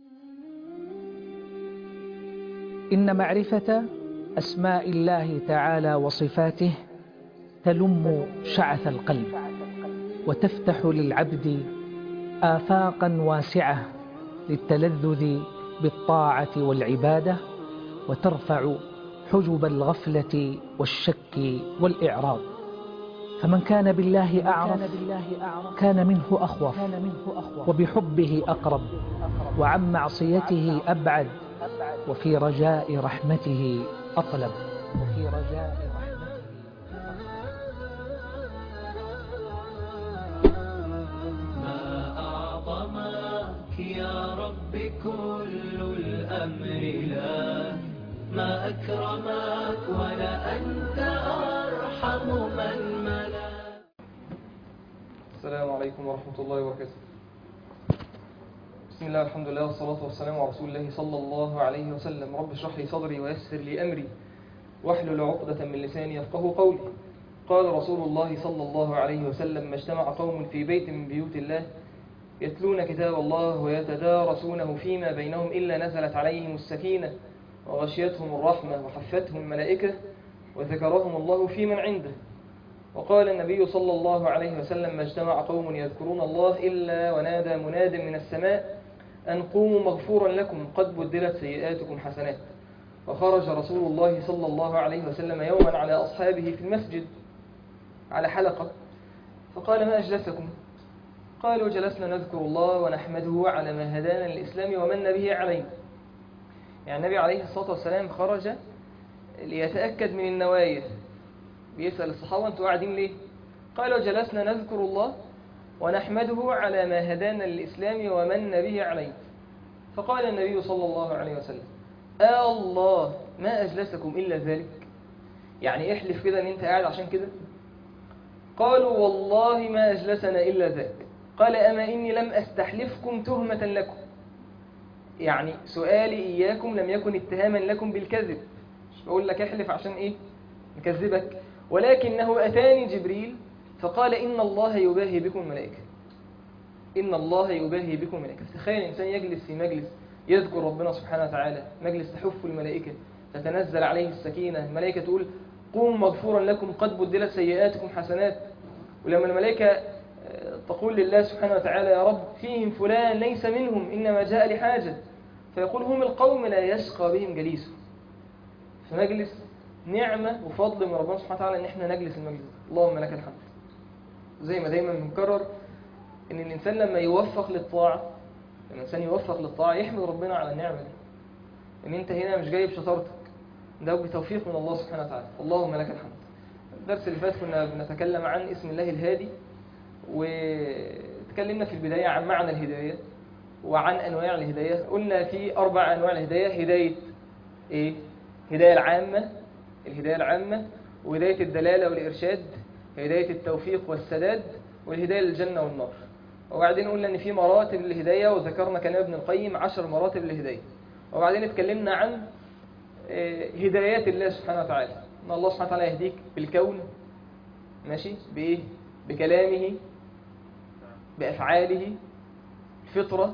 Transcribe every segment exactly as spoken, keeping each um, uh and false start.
إن معرفة أسماء الله تعالى وصفاته تلم شعث القلب وتفتح للعبد آفاقا واسعة للتلذذ بالطاعة والعبادة، وترفع حجب الغفلة والشك والإعراض. فمن كان بالله أعرف كان منه أخوف، وبحبه أقرب، وعن معصيته أبعد، وفي رجاء رحمته أطلب وفي رجاء رحمته ما أعظمك يا رب كل الأمر لا، ما أكرمك ولا أنت أرحم من ملا. السلام عليكم ورحمة الله وبركاته. بسم الله والحمد لله والصلاة والسلام على رسول الله صلى الله عليه وسلم. رب اشرح لي صدري ويسر لي أمري واحلل عقدة من لساني يفقه قولي. قال رسول الله صلى الله عليه وسلم: ما اجتمع قوم في بيت من بيوت الله يتلون كتاب الله ويتدارسونه فيما بينهم إلا نزلت عليهم السكينة وغشيتهم الرحمة وحفتهم الملائكة وذكرهم الله في من عنده. وقال النبي صلى الله عليه وسلم: ما اجتمع قوم يذكرون الله إلا ونادى مناد من السماء أن قوموا مغفورا لكم قد بدلت سيئاتكم حسنات. وخرج رسول الله صلى الله عليه وسلم يوما على أصحابه في المسجد على حلقة، فقال: ما أجلسكم؟ قالوا: جلسنا نذكر الله ونحمده على ما هدانا للإسلام ومن به علينا. يعني النبي عليه الصلاة والسلام خرج ليتأكد من النوايا، بيسأل الصحابة: أنتوا قاعدين ليه؟ قالوا: جلسنا نذكر الله ونحمده على ما هدانا للإسلام ومن به علينا. فقال النبي صلى الله عليه وسلم: آه الله ما أجلسكم إلا ذلك؟ يعني احلف كده أن أنت قاعد عشان كده؟ قالوا: والله ما أجلسنا إلا ذاك. قال: أما إني لم أستحلفكم تهمة لكم، يعني سؤالي إياكم لم يكن اتهاما لكم بالكذب، مش بقول لك احلف عشان إيه نكذبك، ولكنه أتاني جبريل فقال: إن الله يباهي بكم الملائكة، إن الله يباهي بكم الملائكة. تخيل إنسان يجلس في مجلس يذكر ربنا سبحانه وتعالى، مجلس تحف الملائكة، تتنزل عليه السكينة، الملائكة تقول: قوم مغفورا لكم قد بدلت سيئاتكم حسنات. ولما الملائكة تقول لله سبحانه وتعالى: يا رب فيهم فلان ليس منهم إنما جاء لحاجة، فيقول: هم القوم لا يشقى بهم جليسه. في مجلس نعمة وفضل من ربنا سبحانه وتعالى إن إحنا نجلس المجلس. اللهم لك الحمد. زي ما دايما بنكرر إن الإنسان لما يوفق للطاعة، لما الإنسان يوفق للطاعة يحمد ربنا على النعمة دي، إن أنت هنا مش جاي بشطارتك، ده بتوفيق من الله سبحانه وتعالى. اللهم لك الحمد. الدرس اللي فات كنا بنتكلم عن اسم الله الهادي، وتكلمنا في البداية عن معنى الهداية وعن أنواع الهداية. قلنا في أربع أنواع الهداية: هداية إيه؟ هداية العامة، الهداية العامة، وهداية الدلالة والإرشاد، هداية التوفيق والسداد، والهداية للجنة والنار. وبعدين قلنا إن في مراتب الهداية، وذكرنا كلام ابن القيم عشر مراتب الهداية. وبعدين اتكلمنا عن هدايات الله سبحانه وتعالى، إن الله سبحانه وتعالى يهديك بالكون، ماشي بإيه؟ بكلامه، بأفعاله، الفطرة.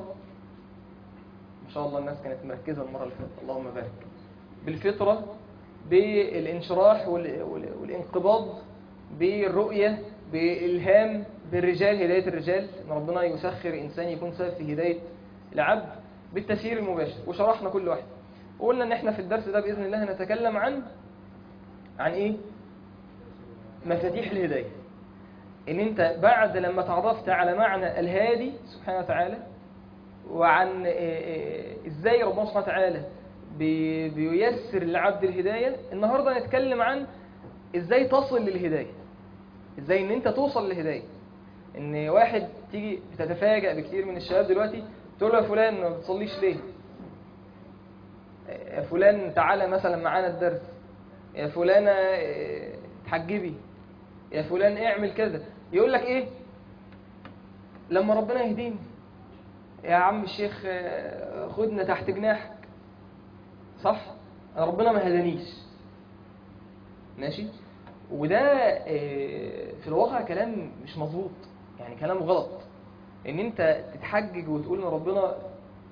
ما شاء الله الناس كانت مركزة المرة اللي فاتت، اللهم بارك. بالفطرة، بالانشراح والانقباض، بالرؤية، بالإلهام، بالرجال، هداية الرجال، إن ربنا يسخر إنسان يكون سبب في هداية العبد، بالتسيير المباشر. وشرحنا كل واحد، وقلنا إن إحنا في الدرس ده بإذن الله نتكلم عن عن إيه؟ مفاتيح الهداية. إن أنت بعد لما تعرفت على معنى الهادي سبحانه وتعالى، وعن إزاي ربنا سبحانه وتعالى بييسر للعبد الهداية، النهاردة نتكلم عن إزاي تصل للهداية، إزاي إن أنت توصل للهداية. إن واحد تيجي بتتفاجأ بكثير من الشباب دلوقتي، تقول له: يا فلان ما بتصليش ليه؟ يا فلان تعالى مثلا معانا الدرس، يا فلانة تحجبي، يا فلان اعمل كذا. يقول لك إيه؟ لما ربنا يهديني يا عم الشيخ خدنا تحت جناحك. صح؟ ربنا ما هدانيش، ماشي؟ وده في الواقع كلام مش مظبوط، يعني كلام غلط. ان انت تتحجج وتقول ان ربنا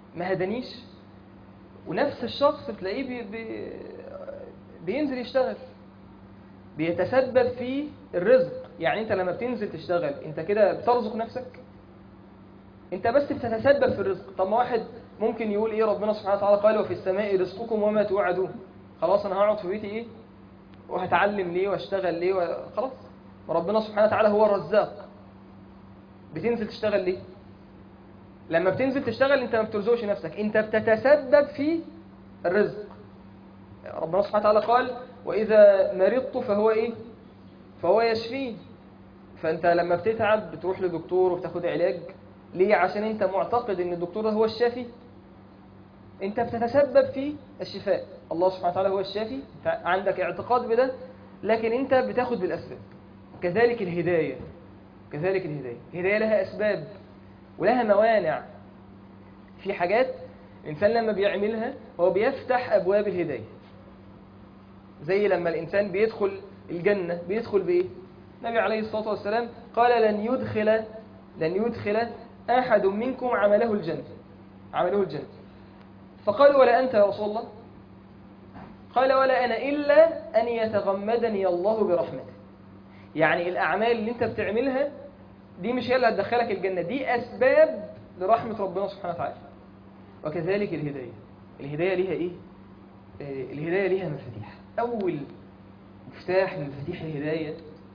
ما هدانيش. ونفس الشخص تلاقيه بي بي بينزل يشتغل، بيتسبب في الرزق. يعني انت لما بتنزل تشتغل انت كده بترزق نفسك، انت بس بتتسبب في الرزق. طب ما واحد ممكن يقول ايه، ربنا سبحانه وتعالى قال وفي السماء رزقكم وما توعدون، خلاص انا هقعد في بيتي ايه وهتعلم ليه واشتغل ليه و... خلاص، وربنا سبحانه وتعالى هو الرزاق. بتنزل تشتغل ليه؟ لما بتنزل تشتغل انت ما بترزقش نفسك، انت بتتسبب في الرزق. ربنا سبحانه وتعالى قال واذا مرضت فهو ايه فهو يشفين. فانت لما بتتعب بتروح لدكتور وبتاخد علاج ليه؟ عشان انت معتقد ان الدكتور ده هو الشافي. انت بتتسبب في الشفاء، الله سبحانه وتعالى هو الشافي، عندك اعتقاد بده، لكن انت بتاخد بالاسباب. كذلك الهداية، كذلك الهداية الهداية لها اسباب ولها موانع. في حاجات الانسان لما بيعملها هو بيفتح ابواب الهداية، زي لما الانسان بيدخل الجنة بيدخل بايه؟ النبي عليه الصلاة والسلام قال لن يدخل لن يدخل أحد منكم عمله الجنة عمله الجنة فقالوا ولا أنت يا رسول الله؟ قال ولا أنا إلا أن يتغمدني الله برحمته. يعني الأعمال اللي أنت بتعملها دي مش هي اللي هتدخلك الجنة، دي أسباب لرحمة ربنا سبحانه وتعالى. وكذلك الهداية، الهداية ليها إيه؟ الهداية ليها مفاتيح. أول مفتاح من مفاتيح الهداية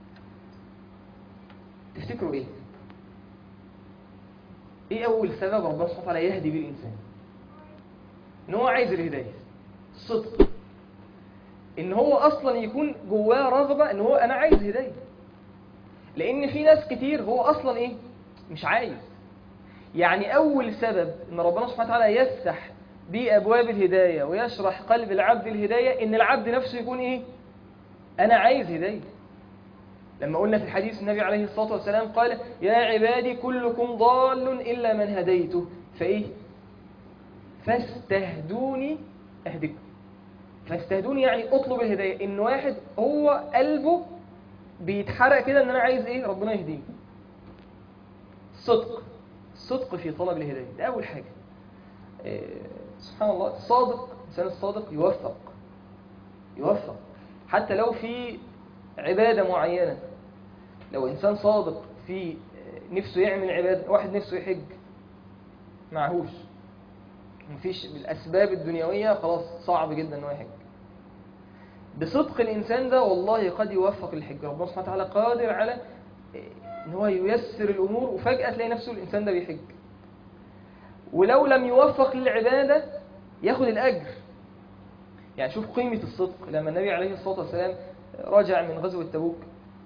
تفتكروا إيه؟ إيه أول سبب ربنا سبحانه وتعالى يهدي بيه الإنسان؟ إن هو عايز الهداية، الصدق، إن هو أصلا يكون جواه رغبة إن هو أنا عايز هداية. لأن في ناس كتير هو أصلا إيه؟ مش عايز. يعني أول سبب إن ربنا سبحانه وتعالى يفتح بيه أبواب الهداية ويشرح قلب العبد الهداية، إن العبد نفسه يكون إيه؟ أنا عايز هداية. لما قلنا في الحديث النبي عليه الصلاة والسلام قال يا عبادي كلكم ضال إلا من هديته فإيه؟ فاستهدوني أهدكم. فاستهدوني يعني أطلب الهداية. إن واحد هو قلبه بيتحرق كده إن أنا عايز إيه؟ ربنا يهديني. الصدق، الصدق في طلب الهداية ده أول حاجة. إيه سبحان الله، الصادق، الإنسان الصادق يوفق يوفق حتى لو في عبادة معينة. لو إنسان صادق في نفسه يعمل عبادة، واحد نفسه يحج معهوش، مفيش بالأسباب الدنيوية، خلاص صعب جدا أنه يحج. بصدق الإنسان ده والله قد يوفق الحج. ربنا سبحانه وتعالى قادر على أن هو ييسر الأمور، وفجأة تلاقي نفسه الإنسان ده بيحج. ولو لم يوفق للعبادة ياخد الأجر. يعني شوف قيمة الصدق. لما النبي عليه الصلاة والسلام رجع من غزوة تبوك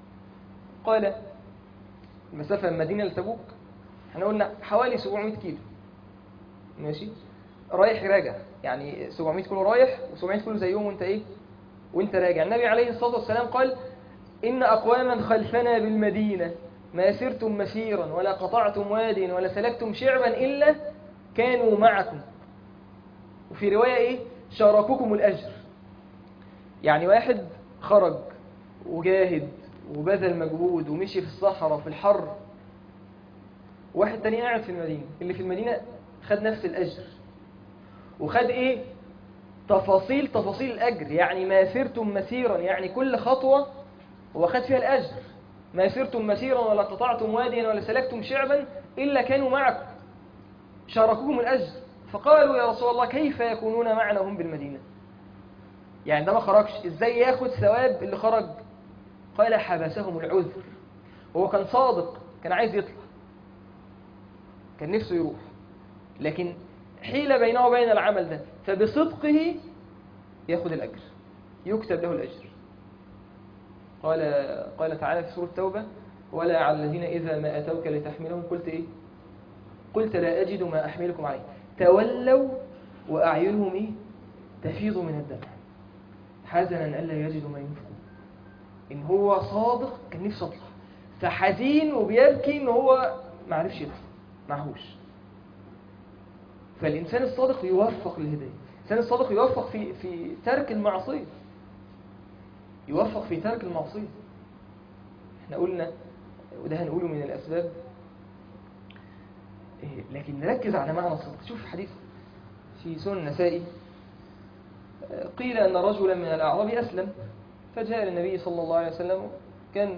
قال المسافة من مدينة لتبوك احنا قلنا حوالي سبعمائة كيلو، ماشي، رايح راجع، يعني سبعمائة كيلو رايح و700 كيلو زيهم وانت ايه وانت راجع. النبي عليه الصلاة والسلام قال إن أقواما خلفنا بالمدينة ما سرتم مسيرا ولا قطعتم واديا ولا سلكتم شعبا إلا كانوا معكم، وفي رواية ايه شاركوكم الأجر. يعني واحد خرج وجاهد وبذل مجهود ومشي في الصحراء في الحر، واحد تاني قاعد في المدينة، اللي في المدينة خد نفس الأجر وخد إيه تفاصيل تفاصيل الأجر. يعني ما سرتم مسيرا، يعني كل خطوة هو خد فيها الأجر. ما سرتم مسيرا ولا قطعتم واديا ولا سلكتم شعبا إلا كانوا معكم شاركوكم الأجر. فقالوا يا رسول الله كيف يكونون معنا هم بالمدينة؟ يعني ده ما خرجش، إزاي ياخد ثواب اللي خرج؟ قال حبسهم العذر. هو كان صادق، كان عايز يطلع، كان نفسه يروح، لكن حيلة بينه وبين العمل ده، فبصدقه ياخد الأجر، يكتب له الأجر. قال قال تعالى في سورة التوبة ولا على الذين إذا ما أتوك لتحملهم قلت إيه؟ قلت لا أجد ما أحملكم عليه تولوا وأعينهم إيه؟ تفيض من الدمع حزنا ألا يجدوا ما ينفقون. إن هو صادق كان نفسه يطلع، فحزين وبيبكي إن هو ما عرفش يطلع معهوش. فالإنسان الصادق يوفق للهداية. الإنسان الصادق يوفق في في ترك المعصية، يوفق في ترك المعصية. احنا قلنا وده هنقوله من الأسباب، لكن نركز على معنى الصدق. شوف حديث في سنن النسائي قيل أن رجلا من الأعراب أسلم فجاء للنبي صلى الله عليه وسلم، كان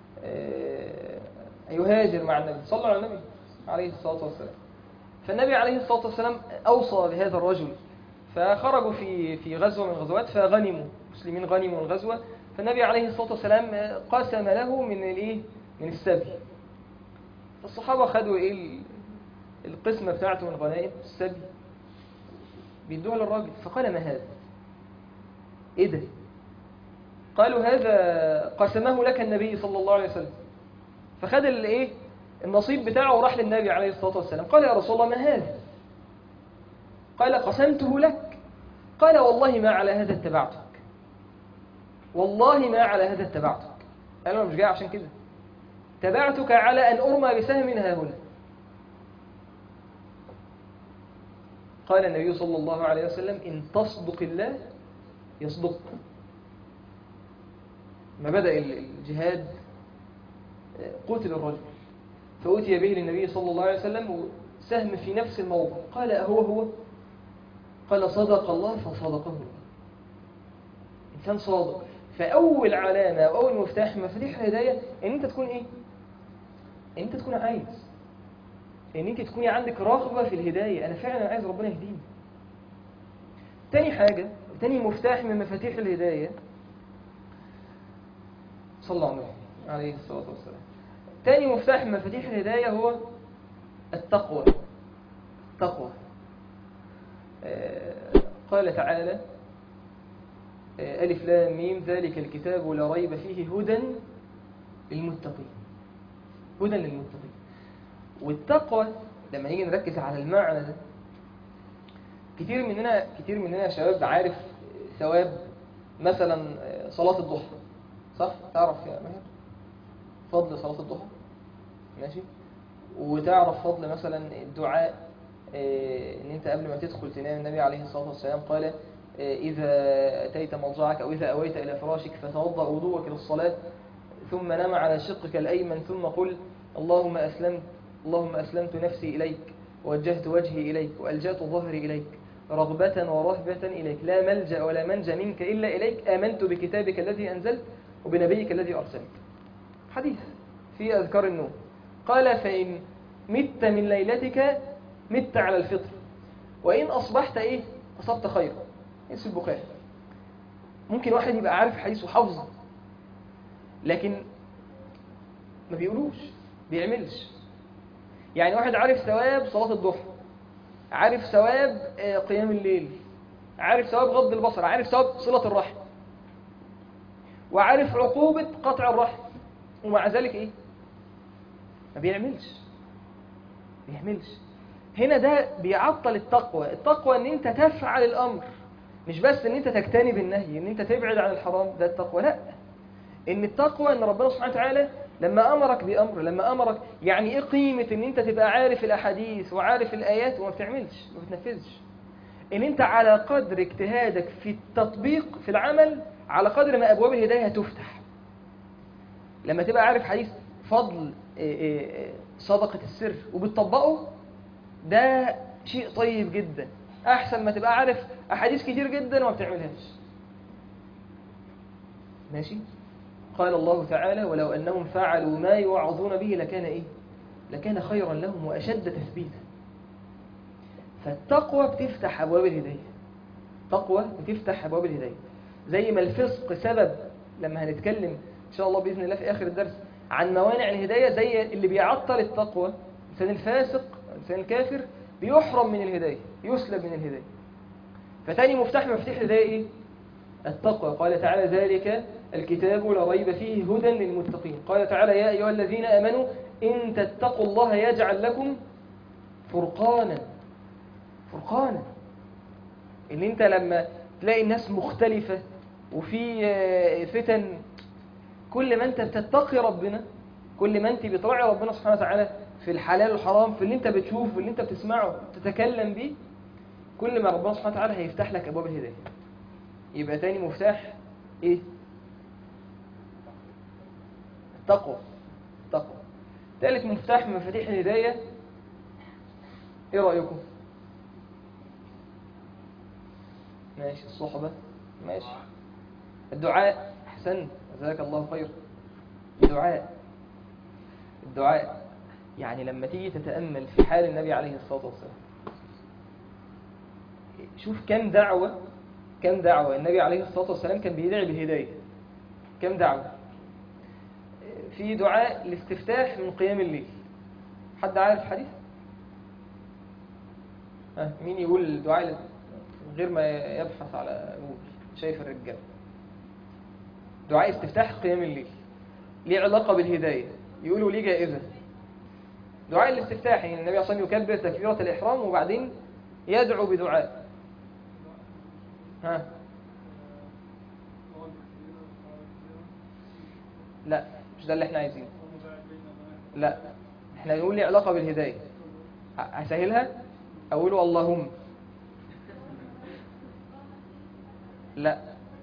يهاجر مع النبي صلى على النبي عليه الصلاة والسلام. فالنبي عليه الصلاة والسلام أوصى بهذا الرجل، فخرجوا في في غزوة من الغزوات فغنموا، مسلمين غنموا الغزوة، فالنبي عليه الصلاة والسلام قسم له من الايه من السبي. فالصحابة خدوا ايه القسمة بتاعته من الغنائم السبي بيدوها للراجل، فقال ما هذا؟ ايه ده؟ قالوا هذا قسمه لك النبي صلى الله عليه وسلم. فخد الايه النصيب بتاعه وراح للنبي عليه الصلاة والسلام، قال يا رسول الله ما هذا؟ قال قسمته لك. قال والله ما على هذا اتبعتك، والله ما على هذا اتبعتك. قال أنا مش جاي عشان كده، تبعتك على أن أرمى بسهم ها هنا. قال النبي صلى الله عليه وسلم إن تصدق الله يصدق. ما بدأ الجهاد قتل الرجل، فأتي به للنبي صلى الله عليه وسلم سهم في نفس الموضع. قال أهو هو؟ قال صدق الله فصدقه الله. إنسان صادق. فأول علامة وأول مفتاح مفاتيح الهداية إن أنت تكون إيه؟ إن أنت تكون عايز، إن أنت تكوني عندك رغبة في الهداية. أنا فعلا عايز ربنا يهديني. تاني حاجة، تاني مفتاح من مفاتيح الهداية، صلى الله عليه الصلاة والسلام، تاني مفتاح من مفاتيح الهداية هو التقوى. التقوى. آه قال تعالى آه ألف لام ميم ذلك الكتاب لا ريب فيه هدى للمتقين. هدى للمتقين. والتقوى لما نيجي نركز على المعنى ده، كتير مننا كتير مننا يا شباب عارف ثواب مثلا صلاة الضحى، صح؟ تعرف يا ماهر فضل صلاة الضحى؟ ماشي. وتعرف فضل مثلا الدعاء، ان انت قبل ما تدخل تنام النبي عليه الصلاة والسلام قال اذا اتيت مضجعك او اذا اويت الى فراشك فتوضأ وضوءك للصلاة ثم نام على شقك الايمن ثم قل اللهم اسلمت اللهم اسلمت نفسي اليك ووجهت وجهي اليك والجأت ظهري اليك رغبة ورهبة اليك لا ملجأ ولا منجا منك الا اليك امنت بكتابك الذي انزلت وبنبيك الذي ارسلت. حديث في اذكار النوم. قال فإن مت من ليلتك مت على الفطر وإن أصبحت إيه أصبت خيرا. اسم البخاري. ممكن واحد يبقى عارف حديث وحافظه لكن ما بيقولوش، بيعملش. يعني واحد عارف ثواب صلاة الضحى، عارف ثواب قيام الليل، عارف ثواب غض البصر، عارف ثواب صلة الرحم، وعارف عقوبة قطع الرحم، ومع ذلك إيه ما بيعملش بيعملش هنا ده بيعطل التقوى. التقوى ان انت تفعل الامر، مش بس ان انت تجتنب النهي، ان انت تبعد عن الحرام. ده التقوى. لا، ان التقوى ان ربنا سبحانه وتعالى لما امرك بامر، لما امرك يعني ايه قيمة ان انت تبقى عارف الاحاديث وعارف الايات وما بتعملش ما بتنفذش. ان انت على قدر اجتهادك في التطبيق في العمل على قدر ما ابواب الهداية هتفتح. لما تبقى عارف حديث فضل صدقة السر وبتطبقه، ده شيء طيب جدا، أحسن ما تبقى عارف أحاديث كتير جدا وما بتعملهاش. ماشي. قال الله تعالى ولو أنهم فعلوا ما يوعظون به لكان إيه لكان خيرا لهم وأشد تثبيتا. فالتقوى بتفتح أبواب الهداية. تقوى بتفتح أبواب الهداية. زي ما الفسق سبب، لما هنتكلم إن شاء الله بإذن الله في آخر الدرس عن موانع الهداية، زي اللي بيعطل التقوى، الإنسان الفاسق الإنسان الكافر بيحرم من الهداية، يسلب من الهداية. فتاني مفتاح مفتاح الهداية إيه؟ التقوى. قال تعالى ذلك الكتاب لا ريب فيه هدى للمتقين. قال تعالى يا أيها الذين آمنوا إن تتقوا الله يجعل لكم فرقانا. فرقانا إن أنت لما تلاقي الناس مختلفة وفي فتن، كل ما أنت بتتقي ربنا، كل ما أنت بتراعي ربنا سبحانه وتعالى في الحلال والحرام، في اللي أنت بتشوفه في اللي أنت بتسمعه تتكلم به، كل ما ربنا سبحانه وتعالى هيفتح لك أبواب الهداية. يبقى تاني مفتاح إيه؟ التقوى. التقوى. ثالث مفتاح من مفاتيح الهداية، إيه رأيكم؟ ماشي. الصحبة ماشي. الدعاء أحسن، جزاك الله خير. الدعاء الدعاء يعني لما تيجي تتأمل في حال النبي عليه الصلاة والسلام، شوف كم دعوة كم دعوة النبي عليه الصلاة والسلام كان بيدعي بالهداية. كم دعوة. في دعاء الاستفتاح من قيام الليل، حد عارف الحديث؟ ها مين يقول الدعاء غير ما يبحث على جوجل؟ شايف الرجال. دعاء استفتاح قيام الليل ليه علاقة بالهداية، يقولوا ليه جائزة. دعاء الاستفتاح يعني النبي صلى الله عليه وسلم يكبر تكبيرة الإحرام وبعدين يدعو بدعاء. ها لا مش ده اللي احنا عايزينه. لا احنا نقول لي علاقة بالهداية. هسهلها، اقوله اللهم. لا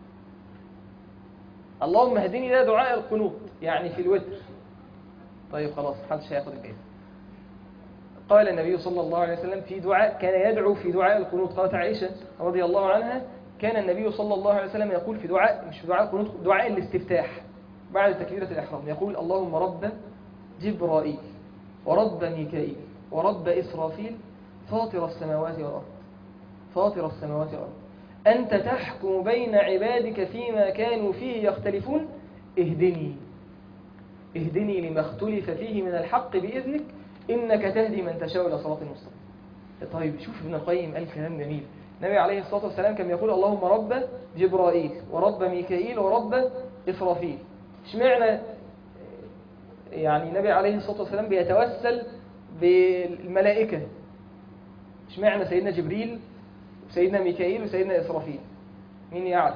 اللهم اهدني ده دعاء القنوط يعني في الوتر. طيب خلاص محدش هياخد الجائزة. قال النبي صلى الله عليه وسلم في دعاء كان يدعو في دعاء القنوط. قالت عائشة رضي الله عنها كان النبي صلى الله عليه وسلم يقول في دعاء، مش في دعاء القنوط، دعاء الاستفتاح بعد تكبيرة الإحرام، يقول اللهم رب جبرائيل ورب ميكائيل ورب إسرافيل فاطر السماوات والأرض فاطر السماوات والأرض أنت تحكم بين عبادك فيما كانوا فيه يختلفون اهدني اهدني لما اختلف فيه من الحق بإذنك إنك تهدي من تشاء إلى صراط المستقيم. طيب شوف ابن القيم قال كلام جميل. النبي عليه الصلاة والسلام كان يقول اللهم رب جبرائيل ورب ميكائيل ورب إسرافيل. اشمعنى يعني النبي عليه الصلاة والسلام بيتوسل بالملائكة؟ اشمعنى سيدنا جبريل وسيدنا ميكائيل وسيدنا إسرافيل؟ مين يعرف؟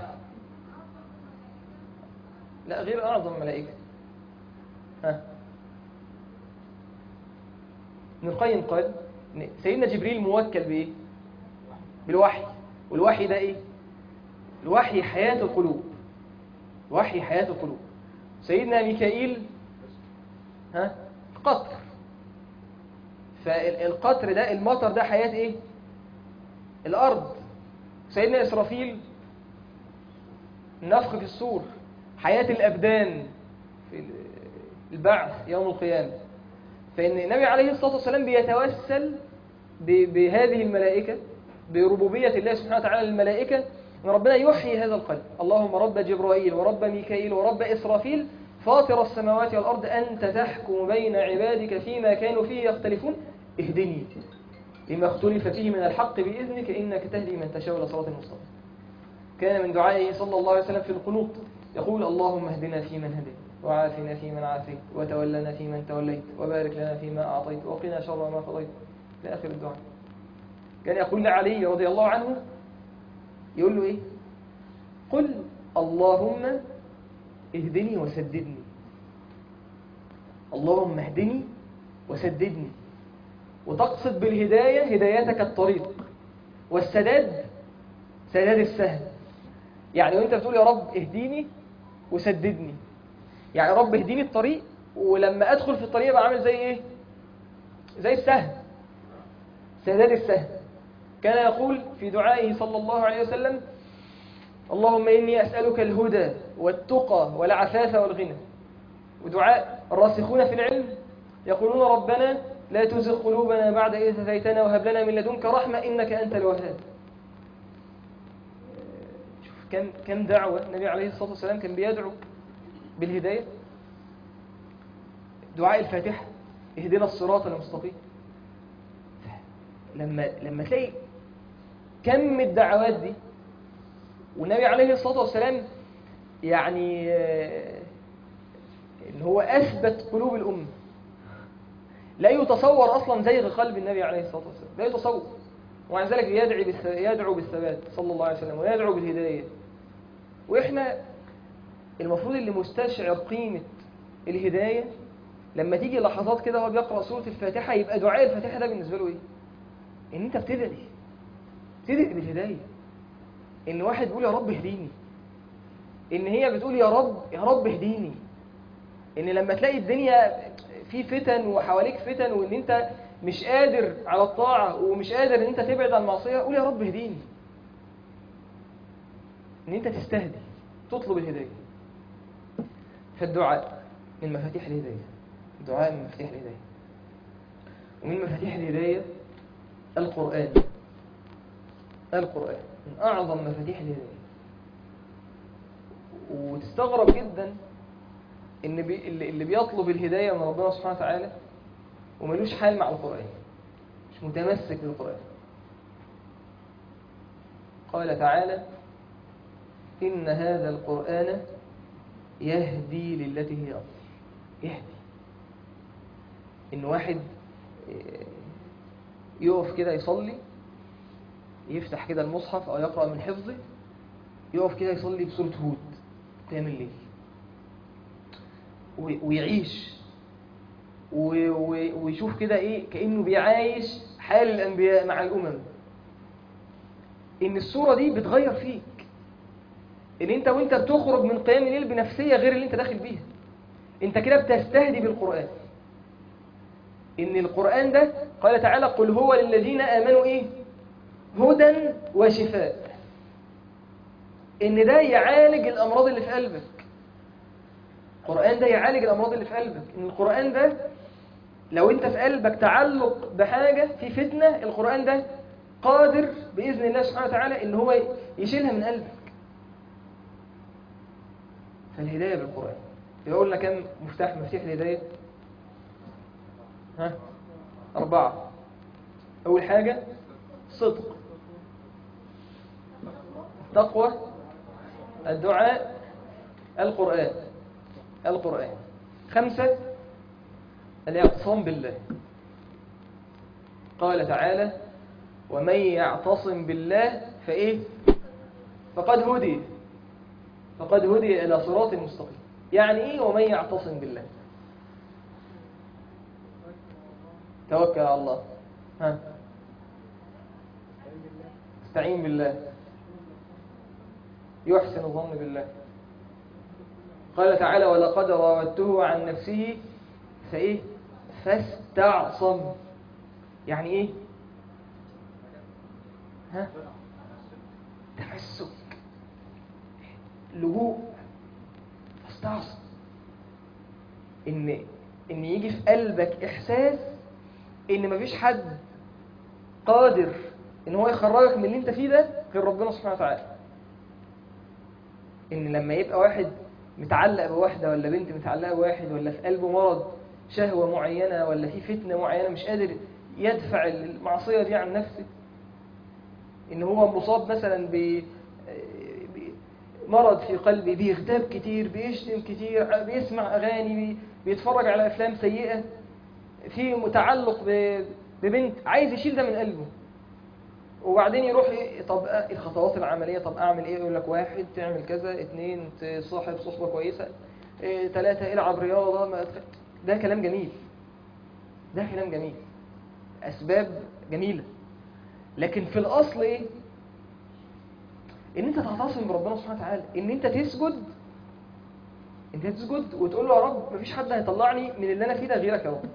لا غير أعظم الملائكة. ها ابن القيم قال سيدنا جبريل موكل بإيه؟ بالوحي. والوحي ده إيه؟ الوحي حياة القلوب. الوحي حياة القلوب. سيدنا ميكائيل ها القطر. فالقطر ده المطر ده حياة إيه؟ الأرض. سيدنا إسرافيل النفخ في الصور، حياة الأبدان في البعث يوم القيامة. فإن النبي عليه الصلاة والسلام بيتوسل بهذه الملائكة بربوبية الله سبحانه وتعالى للملائكة أن ربنا يحيي هذا القلب. اللهم رب جبرائيل ورب ميكائيل ورب إسرافيل فاطر السماوات والأرض أنت تحكم بين عبادك فيما كانوا فيه يختلفون اهدني لما اختلف فيه من الحق بإذنك إنك تهدي من تشاء إلى صراط المستقيم. كان من دعائه صلى الله عليه وسلم في القنوت يقول اللهم اهدنا فيمن هديت وعافنا فيمن عافيت وتولنا فيمن توليت وبارك لنا فيما أعطيت وقنا شر ما قضيت إلى آخر الدعاء. كان يقول لعلي رضي الله عنه يقول له إيه؟ قل اللهم اهدني وسددني. اللهم اهدني وسددني. وتقصد بالهداية هدايتك الطريق والسداد سداد السهم. يعني وانت بتقول يا رب اهديني وسددني، يعني رب اهديني الطريق ولما ادخل في الطريق يبقى عامل زي ايه؟ زي السهم، سداد السهم. كان يقول في دعائه صلى الله عليه وسلم اللهم إني أسألك الهدى والتقى والعفاف والغنى. ودعاء الراسخون في العلم يقولون ربنا لا تزغ قلوبنا بعد إذ هديتنا وهب لنا من لدنك رحمة إنك أنت الوهاب. شوف كم كم دعوة النبي عليه الصلاة والسلام كان بيدعو بالهداية. دعاء الفاتحة اهدنا الصراط المستقيم. لما لما تلاقي كم الدعوات دي والنبي عليه الصلاة والسلام يعني اللي هو أثبت قلوب الأمة، لا يتصور أصلا زيغ قلب النبي عليه الصلاة والسلام، لا يتصور. وعن ذلك يدعي يدعو بالثبات صلى الله عليه وسلم ويدعو بالهداية. وإحنا المفروض اللي مستشعر قيمة الهداية لما تيجي لحظات كده هو بيقرأ سورة الفاتحة يبقى دعاء الفاتحة ده بالنسبة له إيه؟ إن أنت بتدعي بتدعي بالهداية. إن واحد بيقول يا رب اهديني، إن هي بتقول يا رب يا رب اهديني. إن لما تلاقي الدنيا في فتن وحواليك فتن وإن أنت مش قادر على الطاعة ومش قادر إن أنت تبعد عن المعصية قول يا رب اهديني. ان انت تستهدي تطلب الهداية. فالدعاء من مفاتيح الهداية، الدعاء من مفاتيح الهداية. ومن مفاتيح الهداية القرآن، القرآن من أعظم مفاتيح الهداية. وتستغرب جدا إن بي اللي بيطلب الهداية من ربنا سبحانه وتعالى وملوش حال مع القرآن، مش متمسك بالقرآن. قال تعالى: إن هذا القرآن يهدي للتي هي أقوم. يهدي إن واحد يقف كده يصلي، يفتح كده المصحف أو يقرأ من حفظه، يقف كده يصلي بسورة هود قيام الليل ويعيش ويشوف كده إيه، كأنه بيعايش حال الأنبياء مع الأمم. إن السورة دي بتغير فيك، إن أنت وأنت بتخرج من قيام الليل بنفسية غير اللي أنت داخل بيها. أنت كده بتستهدي بالقرآن. إن القرآن ده قال تعالى: قل هو للذين آمنوا إيه؟ هدى وشفاء. إن ده يعالج الأمراض اللي في قلبك. القرآن ده يعالج الأمراض اللي في قلبك. إن القرآن ده لو أنت في قلبك تعلق بحاجة في فتنة، القرآن ده قادر بإذن الله سبحانه وتعالى إن هو يشيلها من قلبك. فالهداية بالقرآن. يقول لنا كم مفتاح مفتاح الهداية؟ ها؟ أربعة. أول حاجة صدق، تقوى، الدعاء، القرآن، القرآن. خمسة الاعتصام بالله. قال تعالى: ومن يعتصم بالله فإيه؟ فقد هدي، فقد هدي إلى صراط مستقيم. يعني إيه ومن يعتصم بالله؟ توكل على الله. ها؟ استعين بالله، يحسن الظن بالله. قال تعالى: ولقد راودته عن نفسه فإيه؟ فاستعصم. يعني إيه؟ ها؟ تمسك، لجوء، فاستعصم. إن إن يجي في قلبك إحساس إن مفيش حد قادر إن هو يخرجك من اللي أنت فيه ده غير ربنا سبحانه وتعالى. إن لما يبقى واحد متعلق بواحدة ولا بنت متعلقة بواحد، ولا في قلبه مرض شهوة معينة، ولا في فتنة معينة مش قادر يدفع المعصية دي عن نفسه، إن هو مصاب مثلا بمرض في قلبه، بيغتاب كتير، بيشتم كتير، بيسمع أغاني، بيتفرج على أفلام سيئة، في متعلق ببنت، عايز يشيل ده من قلبه. وبعدين يروح طب الخطوات العملية، طب أعمل إيه؟ يقول لك واحد تعمل كذا، اتنين تصاحب صحبة كويسة، اه تلاتة العب رياضة. ما ده كلام جميل، ده كلام جميل، أسباب جميلة. لكن في الأصل إيه؟ إن أنت تعتصم بربنا سبحانه وتعالى، إن أنت تسجد، أنت تسجد وتقول له: يا رب مفيش حد هيطلعني من اللي أنا فيه ده غيرك يا رب.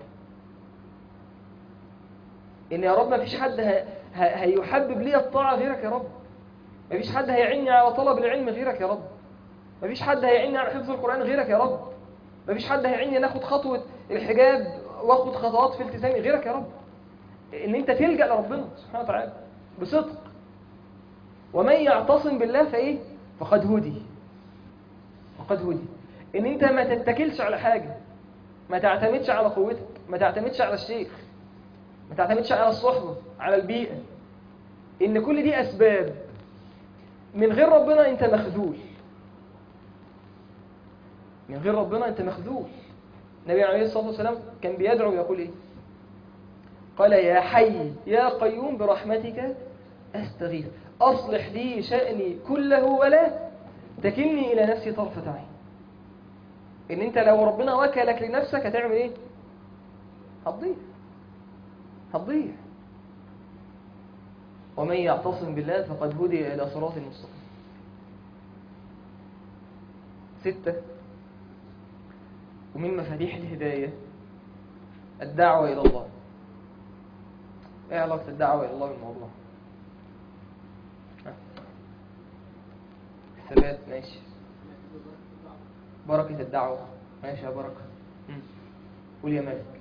إن يا رب مفيش حد ه... ه... هيحبب لي الطاعة غيرك يا رب. مفيش حد هيعني على طلب العلم غيرك يا رب. مفيش حد هيعني على حفظ القرآن غيرك يا رب. مفيش حد هيعني أن أخد خطوة الحجاب وأخد خطوات في التزامي غيرك يا رب. إن أنت تلجأ لربنا سبحانه وتعالى بصدق. ومن يعتصم بالله فإيه؟ فقد هدي، فقد هدي. إن أنت ما تتكلش على حاجة، ما تعتمدش على قوتك، ما تعتمدش على الشيخ، ما تعتمدش على الصحبة، على البيئة. إن كل دي أسباب، من غير ربنا أنت مخذول، من غير ربنا أنت مخذول. النبي عليه الصلاة والسلام كان بيدعو يقول إيه؟ قال: يا حي يا قيوم برحمتك أستغيث أصلح لي شأني كله ولا تكلني إلى نفسي طرفة عين. إن أنت لو ربنا وكلك لنفسك هتعمل إيه؟ هتضيع، هتضيع. ومن يعتصم بالله فقد هدي إلى صراط مستقيم. ستة، ومن مفاتيح الهداية الدعوة إلى الله. إيه علاقة الدعوة إلى الله بالموضوع؟ ثبات، ماشي. بركة الدعوة، ماشي يا بركة. مم. قول يا مالك.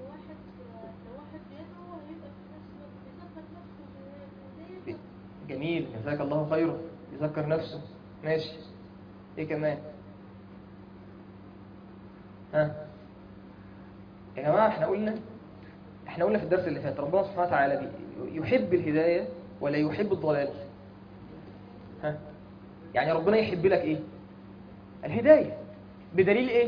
جميل، جزاك الله خيرا. يذكر نفسه، ماشي. ايه كمان؟ ها يا جماعة، احنا قلنا احنا قلنا في الدرس اللي فات ربنا سبحانه وتعالى بي- يحب الهداية ولا يحب الضلال؟ ها يعني ربنا يحب لك ايه؟ الهداية. بدليل ايه؟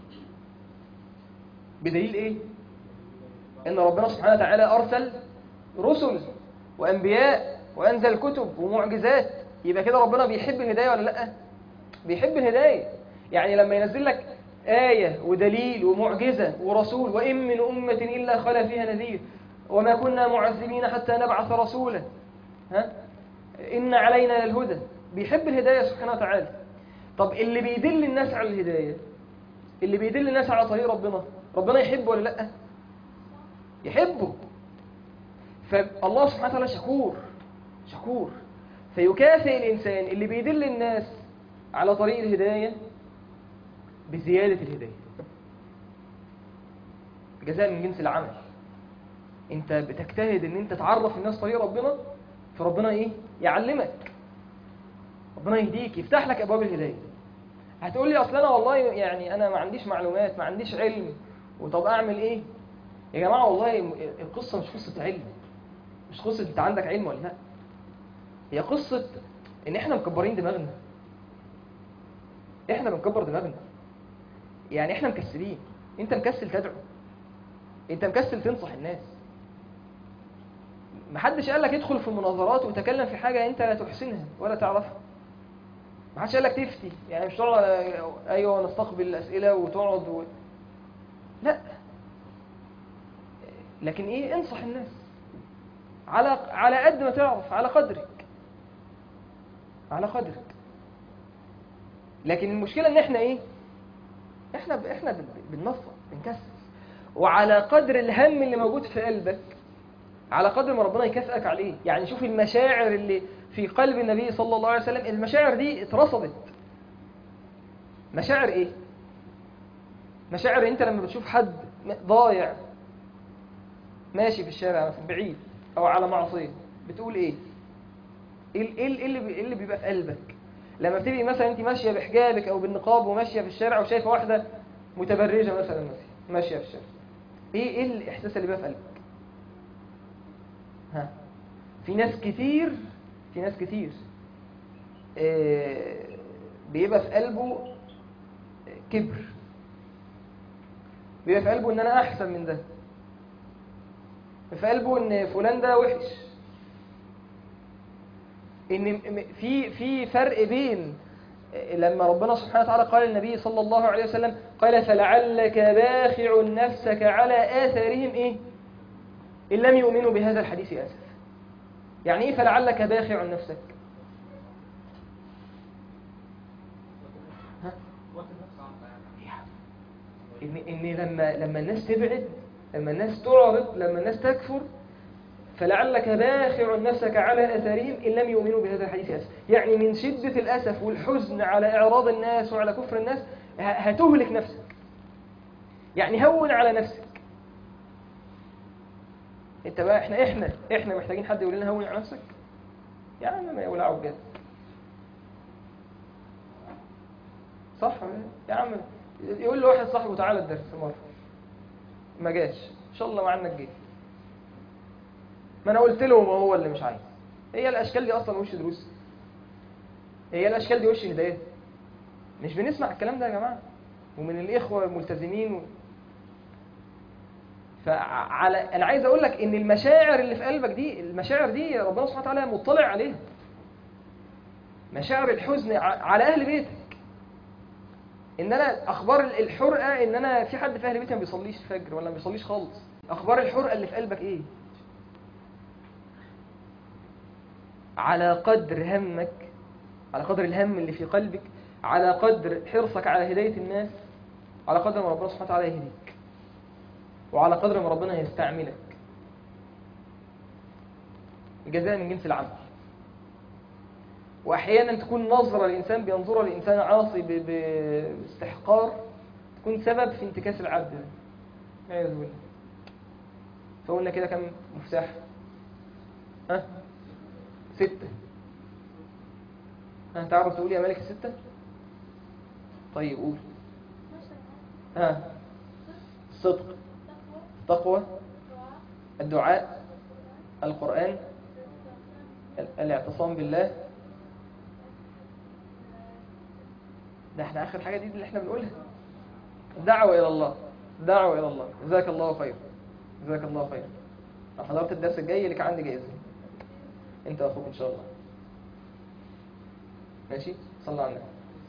بدليل ايه؟ ان ربنا سبحانه وتعالى ارسل رسل وانبياء وانزل كتب ومعجزات. يبقى كده ربنا بيحب الهداية ولا لا؟ بيحب الهداية. يعني لما ينزل لك آية ودليل ومعجزة ورسول، وإن من أمة إلا خلا فيها نذير وما كنا معذبين حتى نبعث رسولا، ها؟ إن علينا للهدى. بيحب الهداية سبحانه وتعالى. طب اللي بيدل الناس على الهداية، اللي بيدل الناس على طريق ربنا، ربنا يحبه ولا لا؟ يحبه. فالله سبحانه وتعالى شكور شكور فيكافئ الإنسان اللي بيدل الناس على طريق الهداية بزيادة الهداية، جزاء من جنس العمل. انت بتجتهد ان انت تعرف الناس طريق ربنا، فربنا ايه؟ يعلمك، ربنا يهديك، يفتح لك ابواب الهداية. هتقول لي اصل انا والله يعني انا ما عنديش معلومات، ما عنديش علم، وطب اعمل ايه؟ يا جماعة والله القصة مش قصة علم، مش قصة انت عندك علم ولا لا، هي قصة ان احنا مكبرين دماغنا. احنا بنكبر دماغنا، يعني احنا مكسلين. انت مكسل تدعو، انت مكسل تنصح الناس. محدش قال لك ادخل في المناظرات وتكلم في حاجة انت لا تحسنها ولا تعرفها. محدش قال لك تفتي، يعني مش تقعد ايوه نستقبل الاسئلة وتقعد و... لا، لكن ايه؟ انصح الناس على على قد ما تعرف، على قدرك، على قدرك. لكن المشكلة ان احنا ايه؟ احنا احنا بننفض، بنكسل. وعلى قدر الهم اللي موجود في قلبك، على قدر ما ربنا يكافئك عليه. يعني شوف المشاعر اللي في قلب النبي صلى الله عليه وسلم، المشاعر دي اترصدت. مشاعر ايه؟ مشاعر انت لما بتشوف حد ضايع ماشي في الشارع مثلا بعيد او على معصيه، بتقول ايه؟ ايه ايه اللي ايه اللي بيبقى في قلبك لما بتبقي مثلا انت ماشيه بحجابك او بالنقاب وماشيه في الشارع وشايفه واحده متبرجه مثلا ماشيه في الشارع؟ ايه ايه الاحساس اللي بيبقى في قلبك؟ ها في ناس كتير في ناس كتير آه بيبقى في قلبه كبر، بيبقى في قلبه ان انا احسن من ده، في قلبه ان فلان ده وحش، ان في في فرق بين لما ربنا سبحانه وتعالى قال للنبي صلى الله عليه وسلم قال فلعلك باخع نفسك على آثارهم ايه ان لم يؤمنوا بهذا الحديث اسف. يعني ايه فلعلك باخع نفسك؟ ها؟ ان ان لما لما الناس تبعد، لما الناس تعرض، لما الناس تكفر، فلعلك باخع نفسك على اثارهم ان لم يؤمنوا بهذا الحديث اسف. يعني من شدة الاسف والحزن على اعراض الناس وعلى كفر الناس هتهلك نفسك. يعني هون على نفسك. انت بقى احنا احنا احنا محتاجين حد يقول لنا هون على نفسك؟ يا عم ما يولعوا بجد، صح يا عم. يقول له واحد صاحبه تعالى الدرس مره ما جاش، ان شاء الله معانا الجاي. ما انا قلت له ما هو اللي مش عايز. هي الاشكال دي اصلا وش دروس؟ هي الاشكال دي وش هدايات؟ مش بنسمع الكلام ده يا جماعه ومن الاخوه الملتزمين و... فعلى انا عايز اقول لك ان المشاعر اللي في قلبك دي، المشاعر دي ربنا سبحانه وتعالى مطلع عليها. مشاعر الحزن على اهل بيتك، ان انا اخبار الحرقه ان انا في حد في اهل بيتي ما بيصليش الفجر ولا ما بيصليش خالص، اخبار الحرقه اللي في قلبك ايه؟ على قدر همك، على قدر الهم اللي في قلبك، على قدر حرصك على هدايه الناس، على قدر ما ربنا سبحانه وتعالى يهديك، وعلى قدر ما ربنا يستعملك. الجزاء من جنس العمل. وأحيانا تكون نظرة الإنسان بينظر لإنسان عاصي ب- ب- باستحقار تكون سبب في انتكاس العبد ده. عايز بالله. فقلنا كده كم مفتاح؟ ها؟ ستة. ها تعرف تقول يا مالك الستة؟ طيب قول. ها؟ الصدق، التقوى، الدعاء، القرآن، ال- الاعتصام بالله. ده احنا آخر حاجة دي اللي احنا بنقولها. الدعوة إلى الله، الدعوة إلى الله. جزاك الله خير، جزاك الله خير. لو حضرت الدرس الجاي لك عندي جائزة انت واخوك ان شاء الله. ماشي؟ صلى على النبي.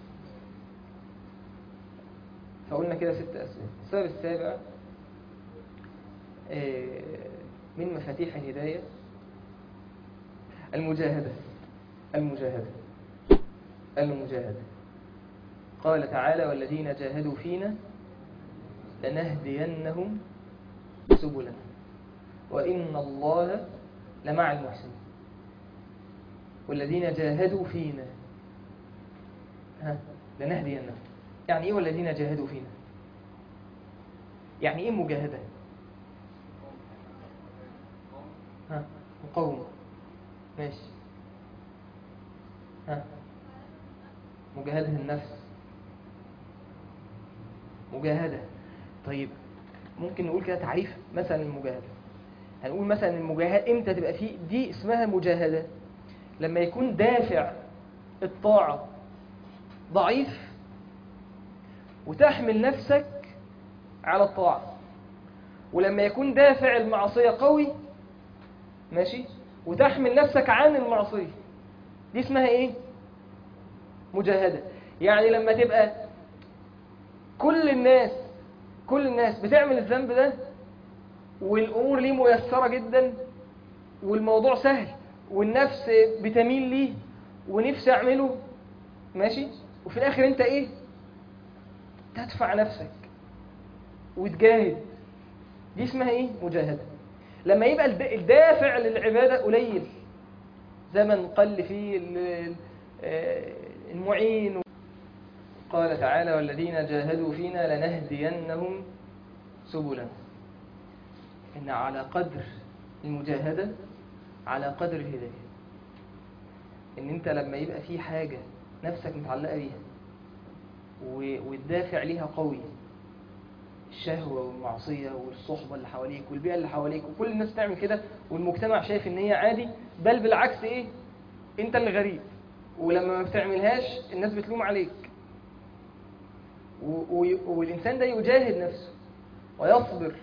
فقلنا كده ست أسباب. السبب السابع من مفاتيح الهداية المجاهدة. المجاهدة المجاهدة قال تعالى والذين جاهدوا فينا لنهدينهم سبلنا وإن الله لمع المحسنين. والذين جاهدوا فينا ها لنهدينهم. يعني ايه والذين جاهدوا فينا؟ يعني ايه مجاهدة؟ ها مقاومة. ماشي. ها مجاهدة النفس، مجاهدة. طيب ممكن نقول كده تعريف مثلا المجاهدة. هنقول مثلا المجاهدة امتى تبقى فيه دي اسمها مجاهدة؟ لما يكون دافع الطاعة ضعيف وتحمل نفسك على الطاعة، ولما يكون دافع المعصية قوي ماشي وتحمل نفسك عن المعصية. دي اسمها ايه؟ مجاهدة. يعني لما تبقى كل الناس كل الناس بتعمل الذنب ده والأمور ليه ميسرة جدا والموضوع سهل والنفس بتميل ليه ونفسي أعمله ماشي، وفي الآخر أنت إيه؟ تدفع نفسك وتجاهد. دي اسمها إيه؟ مجاهدة. لما يبقى الدافع للعبادة قليل، زمن قل فيه المعين. قال تعالى والذين جاهدوا فينا لنهدينهم سبلنا. إن على قدر المجاهدة على قدر الهداية. إن أنت لما يبقى في حاجة نفسك متعلقة بيها والدافع ليها قوي، الشهوة والمعصية والصحبة اللي حواليك والبيئة اللي حواليك وكل الناس تعمل كده والمجتمع شايف إن هي عادي، بل بالعكس إيه؟ أنت اللي غريب، ولما ما بتعملهاش الناس بتلوم عليك. والإنسان ده يجاهد نفسه ويصبر.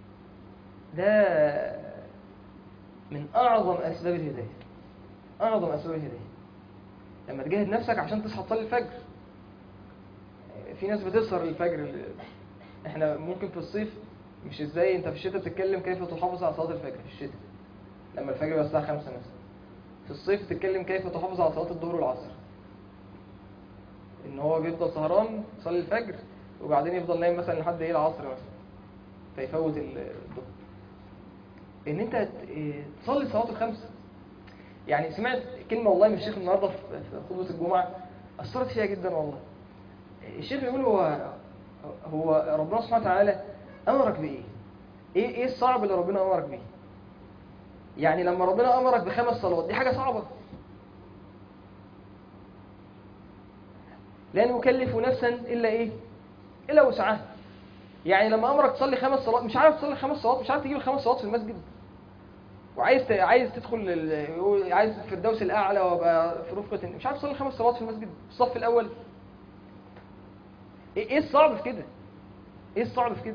ده من أعظم أسباب الهداية. أعظم أسباب الهداية لما تجاهد نفسك عشان تصحى تصلي الفجر. في ناس بتسهر الفجر. احنا ممكن في الصيف مش ازاي انت في الشتاء بتتكلم كيف تحافظ على صلاة الفجر في الشتاء لما الفجر يبقى الساعة خمسة مثلا. في الصيف تتكلم كيف تحافظ على صلاة الظهر والعصر. ان هو بيفضل سهران يصلي الفجر وبعدين يفضل نايم مثلا لحد ايه العصر مثلا فيفوت الظهر. ان انت تصلي صلاة الخمسة. يعني سمعت كلمة والله من الشيخ النهاردة في خطبة الجمعة أثرت فيها جدا والله. الشيخ يقول هو هو ربنا سبحانه وتعالى أمرك بإيه؟ إيه إيه الصعب اللي ربنا أمرك بيه؟ يعني لما ربنا أمرك بخمس صلوات دي حاجة صعبة. لا نكلف نفسا إلا إيه؟ إلا وسعها. يعني لما أمرك تصلي خمس صلوات مش عارف تصلي خمس صلوات، مش عارف تجيب الخمس صلوات في المسجد، وعايز عايز تدخل عايز الفردوس الأعلى وابقى في رفقة، مش عارف تصلي خمس صلوات في المسجد في الصف الأول. إيه الصعب في كده؟ إيه الصعب في كده؟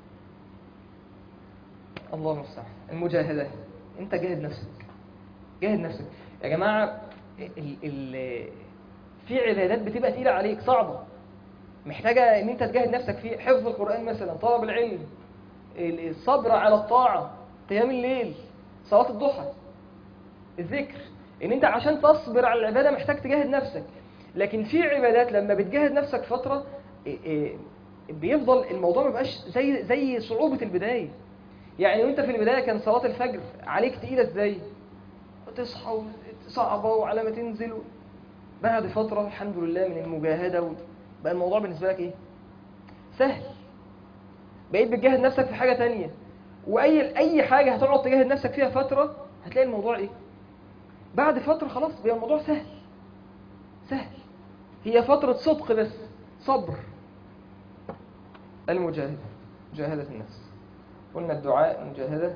الله المستعان. المجاهدة. أنت جاهد نفسك، جاهد نفسك يا جماعة. ال ال في عبادات بتبقى تقيلة عليك صعبة محتاجة ان انت تجاهد نفسك فيه. حفظ القرآن مثلا، طلب العلم، الصبر على الطاعة، قيام الليل، صلاة الضحى، الذكر. ان انت عشان تصبر على العبادة محتاج تجاهد نفسك. لكن في عبادات لما بتجاهد نفسك فترة بيفضل الموضوع ما بقاش زي زي صعوبة البداية. يعني وانت في البداية كان صلاة الفجر عليك تقيلة ازاي؟ تصحى صعبة وعلى ما تنزل. بعد فترة الحمد لله من المجاهدة بقى الموضوع بالنسبة لك إيه؟ سهل. بقيت بتجاهد نفسك في حاجة تانية، وأي أي حاجة هتقعد تجاهد نفسك فيها فترة هتلاقي الموضوع إيه؟ بعد فترة خلاص بقى الموضوع سهل سهل. هي فترة صدق بس، صبر. المجاهدة، مجاهدة النفس. قلنا الدعاء مجاهدة.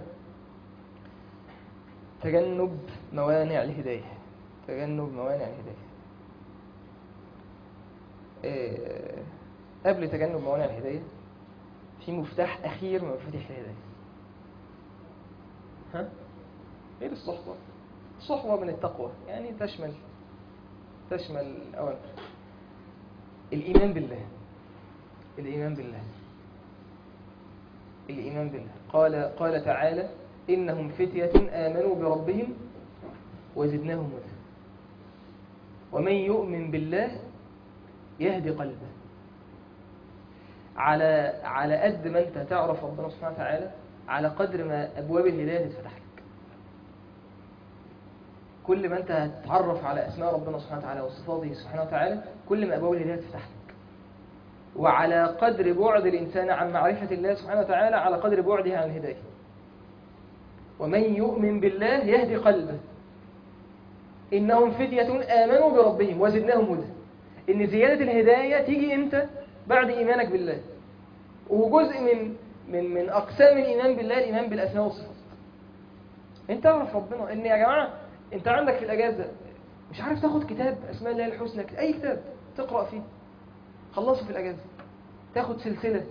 تجنب موانع الهداية، تجنب موانع الهداية. إيه قبل تجنب موانع الهداية في مفتاح أخير من مفاتيح الهداية. ها؟ إيه الصحبة؟ الصحبة من التقوى، يعني تشمل تشمل أولا الإيمان بالله. الإيمان بالله الإيمان بالله قال قال تعالى: إنهم فتية آمنوا بربهم وزدناهم هدى. ومن يؤمن بالله يهدي قلبه. على على قد ما أنت تعرف ربنا سبحانه وتعالى، على قدر ما أبواب الهداية تتفتح لك. كل ما أنت هتتعرف على أسماء ربنا سبحانه وتعالى وصفاته سبحانه وتعالى، كل ما أبواب الهداية تفتح لك. وعلى قدر بعد الإنسان عن معرفة الله سبحانه وتعالى، على قدر بعده عن الهداية. ومن يؤمن بالله يهدي قلبه. إنهم فتية آمنوا بربهم وزدناهم هدى. إن زيادة الهداية تيجي إمتى؟ بعد إيمانك بالله. وجزء من من من أقسام الإيمان بالله الإيمان بالأسماء والصفات. أنت تعرف ربنا. إن يا جماعة أنت عندك في الأجازة مش عارف تاخد كتاب أسماء الله الحسنى، أي كتاب تقرأ فيه، خلصه في الأجازة. تاخد سلسلة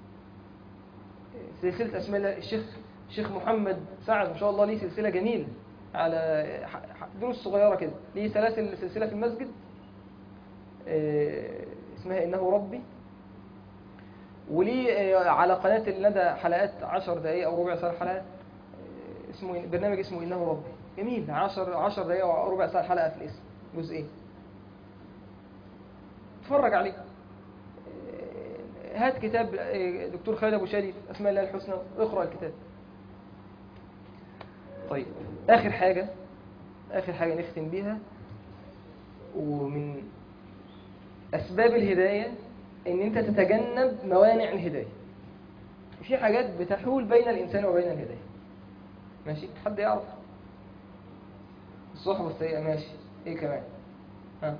سلسلة أسماء الله. الشيخ الشيخ محمد سعد ما شاء الله ليه سلسلة جميلة على دروس صغيرة كده، ليه سلاسل سلسلة في المسجد اسمها إنه ربي، وليه على قناة الندى حلقات عشر دقائق أو ربع ساعة حلقة، اسمه برنامج اسمه إنه ربي، جميل. عشر عشر دقائق أو ربع ساعة حلقة في الاسم، جزئين. اتفرج عليه. هات كتاب دكتور خالد أبو شادي أسماء الله الحسنى، اقرأ الكتاب. طيب آخر حاجة آخر حاجة نختم بيها، ومن أسباب الهداية إن أنت تتجنب موانع الهداية. في حاجات بتحول بين الإنسان وبين الهداية. ماشي؟ حد يعرف؟ الصحبة السيئة، ماشي. إيه كمان؟ ها؟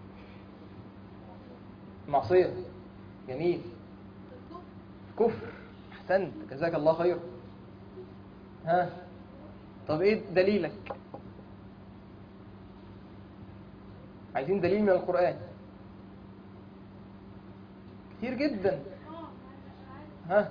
معصية، جميل. كفر، أحسنت، جزاك الله خير. ها؟ طب إيه دليلك؟ عايزين دليل من القرآن كتير جدا. ها؟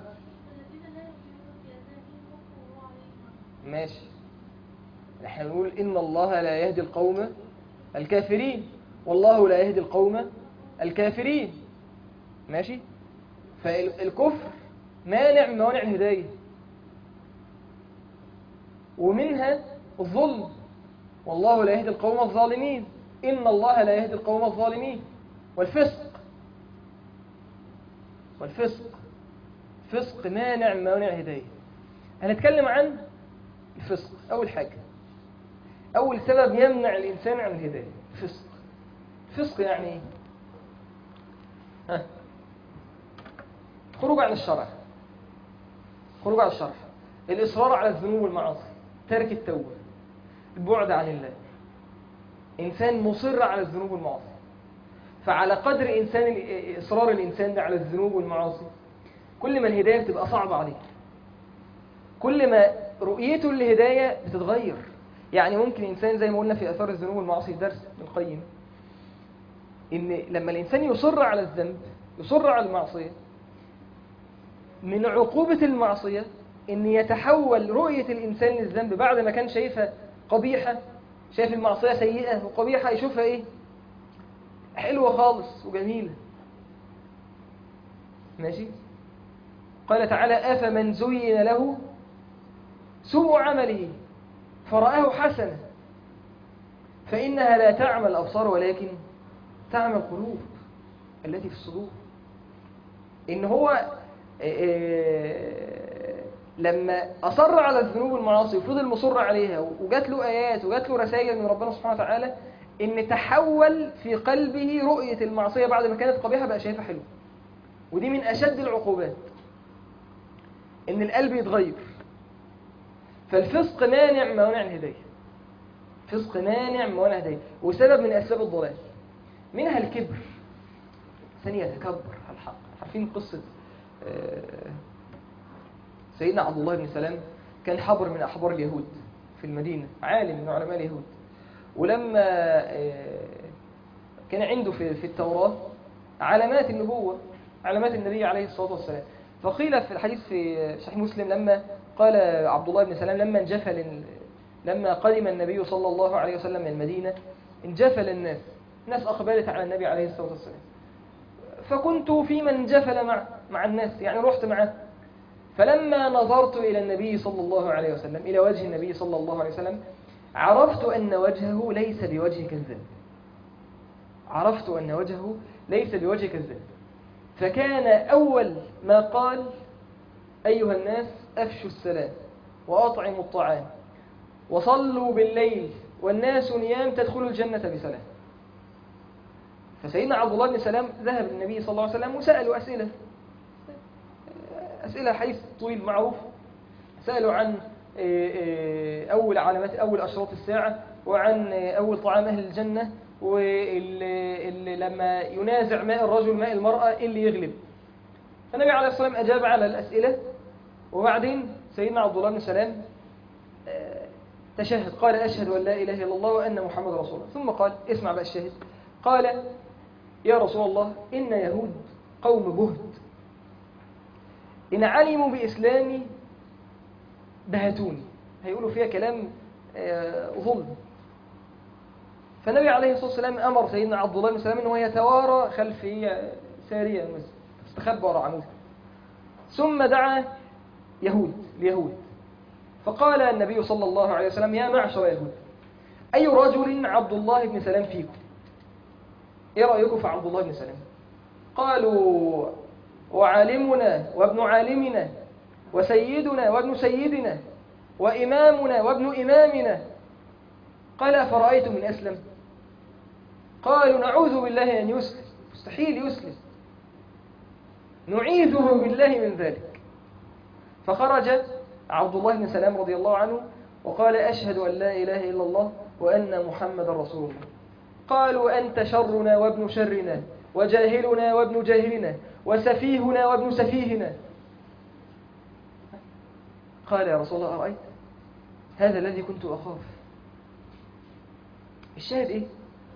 ماشي. احنا بنقول إن الله لا يهدي القوم الكافرين، والله لا يهدي القوم الكافرين. ماشي. فالكفر مانع من موانع الهداية، ومنها الظلم، والله لا يهدي القوم الظالمين، إن الله لا يهدي القوم الظالمين. والفسق والفسق فسق مانع من موانع الهداية. هنتكلم عن الفسق. أول حاجة، أول سبب يمنع الإنسان عن الهداية، الفسق. الفسق يعني إيه؟ ها؟ خروج عن الشرع. خروج عن الشرع، الإصرار على الذنوب والمعاصي، ترك التوبة، البعد عن الله. إنسان مصر على الذنوب والمعاصي، فعلى قدر إنسان إصرار الإنسان ده على الذنوب والمعاصي، كل ما الهداية بتبقى صعبة عليه، كل ما رؤيته للهداية بتتغير. يعني ممكن إنسان زي ما قلنا في أثار الذنوب والمعاصي في درس ابن القيم، إن لما الإنسان يصر على الذنب، يصر على المعصية، من عقوبة المعصية إن يتحول رؤية الإنسان للذنب بعد ما كان شايفها قبيحة، شايف المعصية سيئة وقبيحة، يشوفها إيه؟ حلوة خالص وجميلة. ماشي؟ قال تعالى: أفمن زين له سوء عمله فرآه حسنة فإنها لا تعمى الأبصار ولكن تعمى القلوب التي في الصدور. إن هو لما أصر على الذنوب والمعاصي وفضل مصر عليها، وجات له آيات وجات له رسائل من ربنا سبحانه وتعالى، إن تحول في قلبه رؤية المعصية بعد ما كانت قبيحة بقى شايفها حلوة. ودي من أشد العقوبات، إن القلب يتغير. فالفسق مانع من موانع الهداية، فسق مانع من موانع الهداية وسبب من أسباب الضلال. منها الكبر، ثانية يتكبر على الحق. عارفين قصة سيدنا عبد الله بن سلام؟ كان حبر من أحبار اليهود في المدينة، عالم من علماء اليهود. ولما كان عنده في التوراة علامات النبوة، علامات النبي عليه الصلاة والسلام. فقيل في الحديث في صحيح مسلم لما قال عبد الله بن سلام لما انجفل لما قدم النبي صلى الله عليه وسلم من المدينة انجفل الناس، الناس أقبلت على النبي عليه الصلاة والسلام، فكنت في من انجفل مع مع الناس، يعني رحت معه. فلما نظرت إلى النبي صلى الله عليه وسلم، إلى وجه النبي صلى الله عليه وسلم، عرفت أن وجهه ليس بوجه كذاب، عرفت أن وجهه ليس بوجه كذاب. فكان أول ما قال: أيها الناس أفشوا السلام وأطعموا الطعام وصلوا بالليل والناس نيام تدخلوا الجنة بسلام. فسيدنا عبد الله بن سلام ذهب للنبي صلى الله عليه وسلم وسألوا أسئلة أسئلة حديث طويل معروف. سألوا عن أول علامات أول أشراط الساعة، وعن أول طعام أهل الجنة، ولما ينازع ماء الرجل ماء المرأة اللي يغلب. فالنبي عليه الصلاة والسلام أجاب على الأسئلة، وبعدين سيدنا عبد الله بن سلام تشهد، قال: أشهد أن لا إله إلا الله وأن محمد رسول الله. ثم قال، اسمع بقى الشاهد، قال: يا رسول الله، إن يهود قوم بهت، إن علموا بإسلامي بهتوني، هيقولوا فيها كلام ظلم. فالنبي عليه الصلاة والسلام أمر سيدنا عبد الله بن سلام أنه يتوارى خلف سارية المسجد، استخبى وراء عمود. ثم دعا يهود ليهود، فقال النبي صلى الله عليه وسلم: يا معشر يهود، أي رجل عبد الله بن سلام فيكم؟ إيه رأيكم في عبد الله بن سلام؟ قالوا: وعالمنا وابن عالمنا وسيدنا وابن سيدنا وإمامنا وابن إمامنا. قال: أفرأيتم من أسلم؟ قالوا: نعوذ بالله أن يسلم، مستحيل يسلم، نعيذه بالله من ذلك. فخرج عبد الله بن سلام رضي الله عنه وقال: أشهد أن لا إله إلا الله وأن محمد رسول الله. قالوا: أنت شرنا وابن شرنا وجاهلنا وابن جاهلنا وسفيهنا وابن سفيهنا. قال: يا رسول الله، أرأيت؟ هذا الذي كنت أخاف. الشاهد إيه؟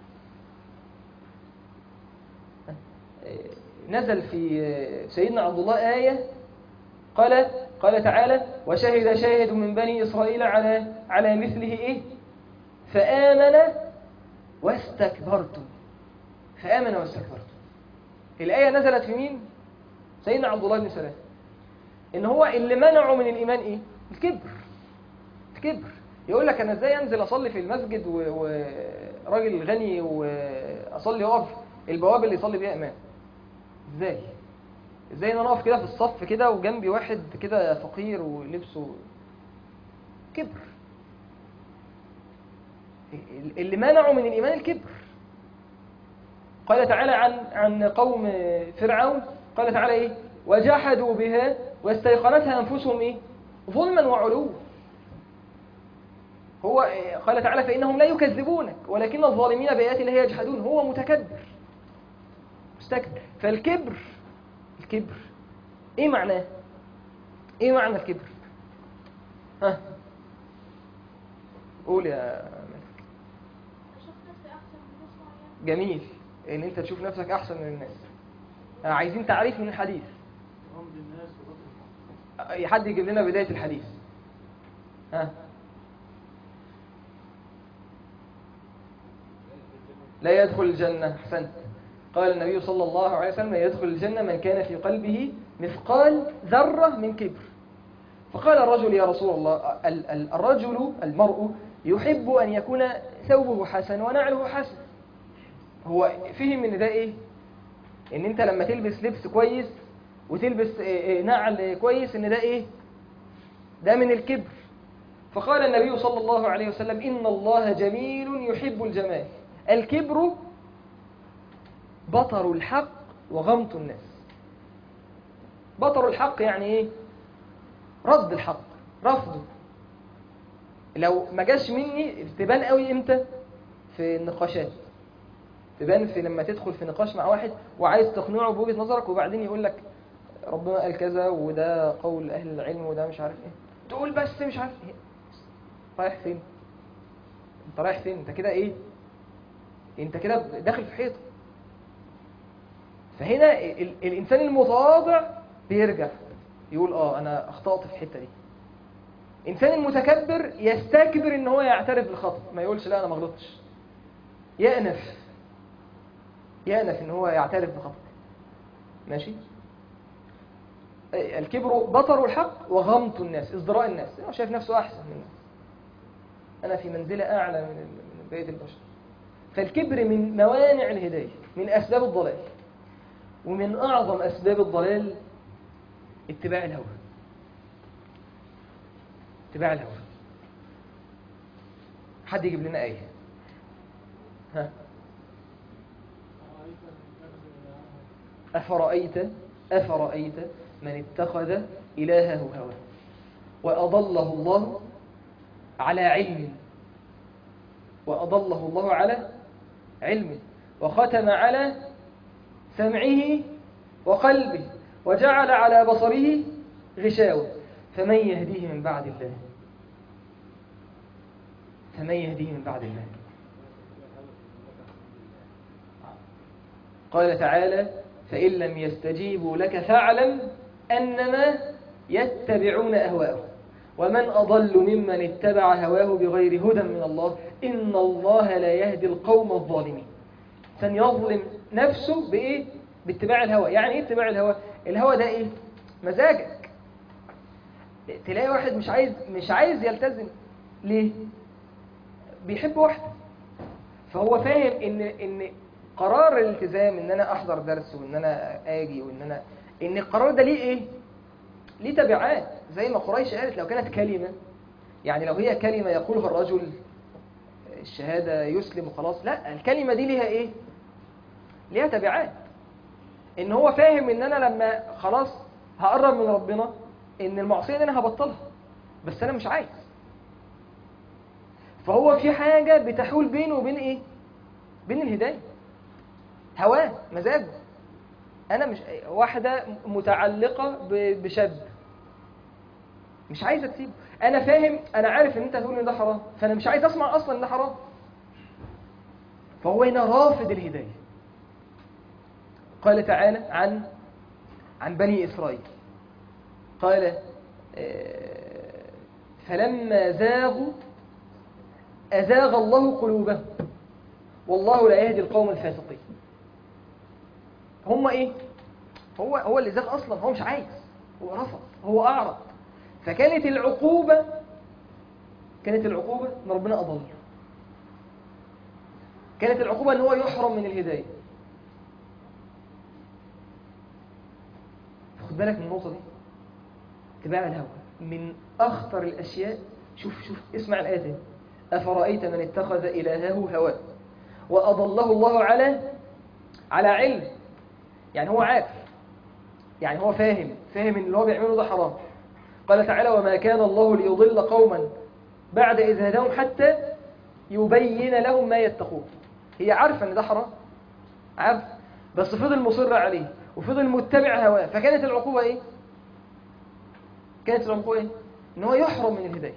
نزل في سيدنا عبد الله آية قال قال تعالى: وشهد شاهد من بني إسرائيل على على مثله إيه؟ فآمن واستكبرتم، فآمن واستكبرتم. الآية نزلت في مين؟ سيدنا عبد الله بن سلام. إن هو اللي منعه من الإيمان إيه؟ الكبر. الكبر يقول لك: أنا إزاي أنزل أصلي في المسجد وراجل غني وأصلي وقف البوابة اللي يصلي بيها إمام؟ إزاي؟ إزاي أنا أقف كده في الصف كده وجنبي واحد كده فقير ولبسه؟ كبر. اللي منعه من الإيمان الكبر. قال تعالى عن عن قوم فرعون، قال تعالى إيه؟ وجحدوا بها واستيقنتها أنفسهم إيه؟ ظلما وعلوا. هو قال تعالى: فإنهم لا يكذبونك ولكن الظالمين بآيات الله يجحدون. هو متكبر مستكبر. فالكبر، الكبر إيه معناه؟ إيه معنى الكبر؟ ها قول يا مالك. جميل إن أنت تشوف نفسك أحسن من الناس. عايزين تعريف من الحديث. حد يجيب لنا بداية الحديث. ها لا يدخل الجنة. أحسنت. قال النبي صلى الله عليه وسلم: يدخل الجنة من كان في قلبه مثقال ذرة من كبر. فقال الرجل: يا رسول الله، الرجل المرء يحب أن يكون ثوبه حسن ونعله حسن. هو فهم ان ده ايه؟ ان انت لما تلبس لبس كويس وتلبس نعل كويس ان ده ايه؟ ده من الكبر. فقال النبي صلى الله عليه وسلم: إن الله جميل يحب الجمال. الكبر بطر الحق وغمط الناس. بطر الحق يعني ايه؟ رد الحق، رفضه. لو ما جاش مني تبان قوي امتى؟ في النقاشات، تبان في لما تدخل في نقاش مع واحد وعايز تقنعه بوجهة نظرك، وبعدين يقول لك ربنا قال كذا وده قول اهل العلم وده مش عارف ايه، تقول بس مش عارف ايه. رايح فين؟ انت رايح فين؟ انت كده ايه؟ انت كده داخل في حيطه. فهنا ال الانسان المتواضع بيرجع يقول اه انا اخطأت في الحته دي. الانسان المتكبر يستكبر ان هو يعترف بالخطأ، ما يقولش لا انا ما غلطتش، يأنف يأنف ان هو يعترف بخطأ. ماشي؟ الكبر بطر الحق وغمط الناس، ازدراء الناس، هو شايف نفسه احسن منه، انا في منزله اعلى من من بقيه البشر. فالكبر من موانع الهدايه، من اسباب الضلال، ومن اعظم اسباب الضلال اتباع الهوى. اتباع الهوى. حد يجيب لنا ايه؟ ها؟ أفرأيت أفرأيت من اتخذ إلهه هواه وأضله الله على علم وأضله الله على علم وختم على سمعه وقلبه وجعل على بصره غشاوة فمن يهديه من بعد الله فمن يهديه من بعد الله. قال تعالى فإن لم يستجيبوا لك فاعلم أنما يتبعون أهواءهم ومن أضل ممن اتبع هواه بغير هدى من الله إن الله لا يهدي القوم الظالمين. كان يظلم نفسه بإيه؟ باتباع الهوى. يعني إيه اتباع الهوى؟ الهوى ده إيه؟ مزاجك. تلاقي واحد مش عايز مش عايز يلتزم. ليه؟ بيحب واحدة، فهو فاهم إن إن قرار الالتزام ان انا احضر درس وان انا اجي وان انا ان القرار ده ليه ايه؟ ليه تبعات. زي ما قريش قالت لو كانت كلمة، يعني لو هي كلمة يقولها الرجل الشهادة يسلم وخلاص، لا، الكلمة دي ليها ايه؟ ليها تبعات. ان هو فاهم ان انا لما خلاص هقرب من ربنا ان المعصية دي انا هبطلها، بس انا مش عايز. فهو في حاجة بتحول بينه وبين ايه؟ بين الهداية. هواه، مزاجه. انا مش واحده متعلقه بشاب مش عايزه تسيبه، انا فاهم، انا عارف ان انت هتقول ان ده حرام، فانا مش عايز اسمع اصلا ان ده حرام. فهو هنا رافض الهدايه. قال تعالى عن عن بني اسرائيل، قال فلما زاغوا ازاغ الله قلوبهم والله لا يهدي القوم الفاسقين. هم ايه؟ هو هو اللي زاغ اصلا، هو مش عايز، هو رفض، هو اعرض. فكانت العقوبه كانت العقوبه ان ربنا اضله. كانت العقوبه ان هو يحرم من الهدايه. خد بالك من النقطه دي. اتباع الهوى من اخطر الاشياء. شوف شوف اسمع الايه دي. افرايت من اتخذ الهه هواه واضله الله على على علم. يعني هو عارف، يعني هو فاهم فاهم ان اللي هو بيعمله ده حرام. قال تعالى وما كان الله ليضل قوما بعد إذ هداهم حتى يبين لهم ما يتقون. هي عارفه ان ده حرام، عارف، بس فضل مصر عليه وفضل متبع هواه. فكانت العقوبه ايه؟ كانت العقوبه ايه؟ ان هو يحرم من الهدايه.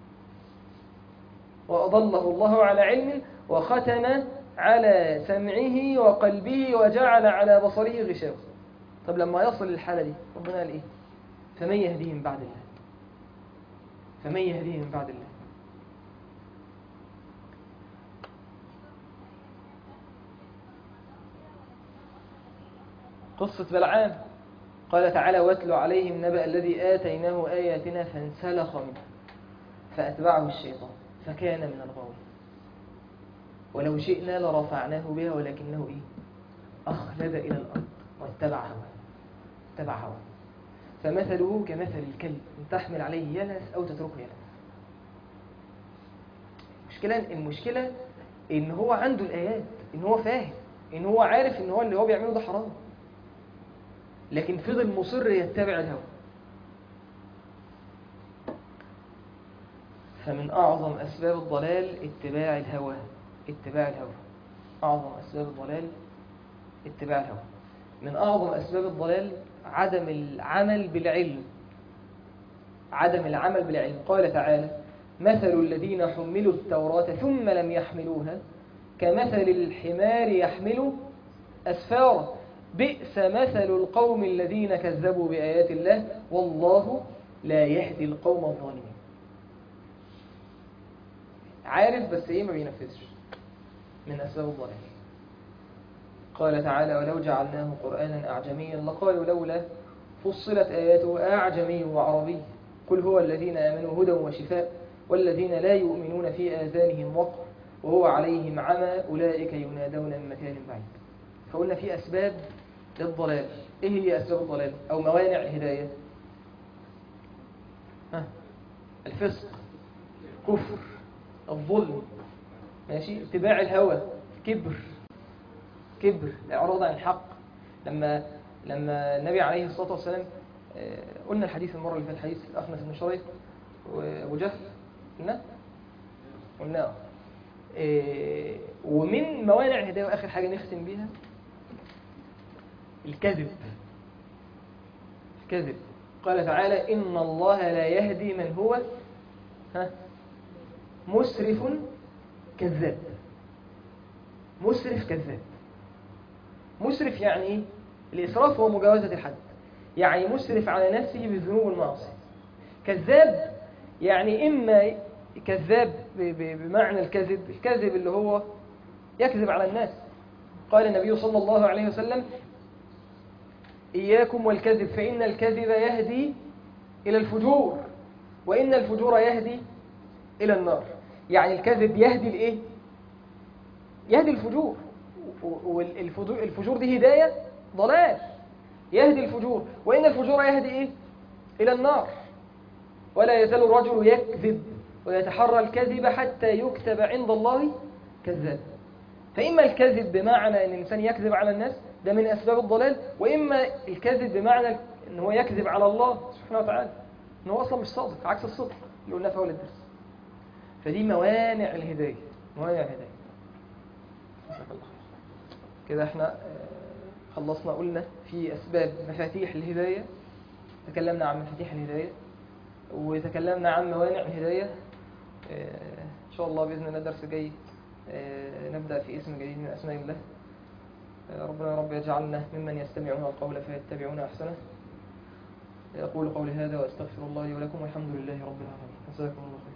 واضله الله على علم وختم على سمعه وقلبه وجعل على بصره غشاوة. طب لما يصل للحالة دي ربنا قال ايه؟ فمن يهديه من بعد الله فمن يهديه من بعد الله. قصة بلعام قال تعالى واتل عليهم نبأ الذي آتيناه آياتنا فانسلخ منها فأتبعه الشيطان فكان من الغاوين ولو شئنا لرفعناه بها ولكنه إيه؟ أخلد إلى الأرض واتبع هواه اتبع هواه فمثله كمثل الكلب إن تحمل عليه يلهث أو تتركه يلهث. المشكلة المشكلة ان هو عنده الآيات، ان هو فاهم، ان هو عارف ان هو اللي هو بيعمله ده حرام، لكن فضل مصر يتبع الهوى. فمن أعظم أسباب الضلال اتباع الهوى. اتباع الهوى أعظم أسباب الضلال اتباع الهوى. من أعظم أسباب الضلال عدم العمل بالعلم. عدم العمل بالعلم. قال تعالى: مثل الذين حملوا التوراة ثم لم يحملوها كمثل الحمار يحمل أسفارا بئس مثل القوم الذين كذبوا بآيات الله والله لا يهدي القوم الظالمين. عارف بس ايه ما بينفذش، من أسباب الضلال. قال تعالى: ولو جعلناه قرآنا أعجميا لقالوا لولا فصلت آياته أعجمي وعربي قل هو الذين آمنوا هدى وشفاء والذين لا يؤمنون في آذانهم وقر وهو عليهم عمى أولئك ينادون من مكان بعيد. فقلنا في أسباب للضلال. إيه هي أسباب الضلال أو موانع الهداية؟ ها؟ الفسق، كفر، الظلم، ماشي، اتباع الهوى، كبر كبر إعراض عن الحق. لما لما النبي عليه الصلاة والسلام، قلنا الحديث المرة اللي فاتت، حديث أخنس بن شريح وأبو جهل، قلنا قلنا ومن موانع الهداية وآخر حاجة نختم بيها الكذب. الكذب. قال تعالى: إن الله لا يهدي من هو ها مسرف كذاب. مسرف كذاب. مسرف يعني ايه؟ الإسراف هو مجاوزة الحد، يعني مسرف على نفسه بالذنوب والمعاصي. كذاب يعني إما كذاب بمعنى الكذب، الكذب اللي هو يكذب على الناس. قال النبي صلى الله عليه وسلم: إياكم والكذب فإن الكذب يهدي إلى الفجور وإن الفجور يهدي إلى النار. يعني الكذب يهدي لإيه؟ يهدي الفجور، والفجور دي هداية ضلال، يهدي الفجور، وإن الفجور يهدي إيه؟ إلى النار. ولا يزال الرجل يكذب ويتحرى الكذب حتى يكتب عند الله كذاب. فإما الكذب بمعنى أن الإنسان يكذب على الناس، ده من أسباب الضلال، وإما الكذب بمعنى أن هو يكذب على الله سبحانه وتعالى، أنه هو أصلا مش صادق، عكس الصدق اللي قلناه في أول الدرس. فدي موانع الهداية. موانع الهداية. كده احنا خلصنا، قلنا في أسباب مفاتيح الهداية، تكلمنا عن مفاتيح الهداية وتكلمنا عن موانع الهداية. إن شاء الله بإذن الله درس جاي نبدأ في اسم جديد من أسماء الله. ربنا يا رب يجعلنا ممن يستمعون القول فيتبعون أحسنه. أقول قولي هذا وأستغفر الله لي ولكم والحمد لله رب العالمين. جزاكم الله خير.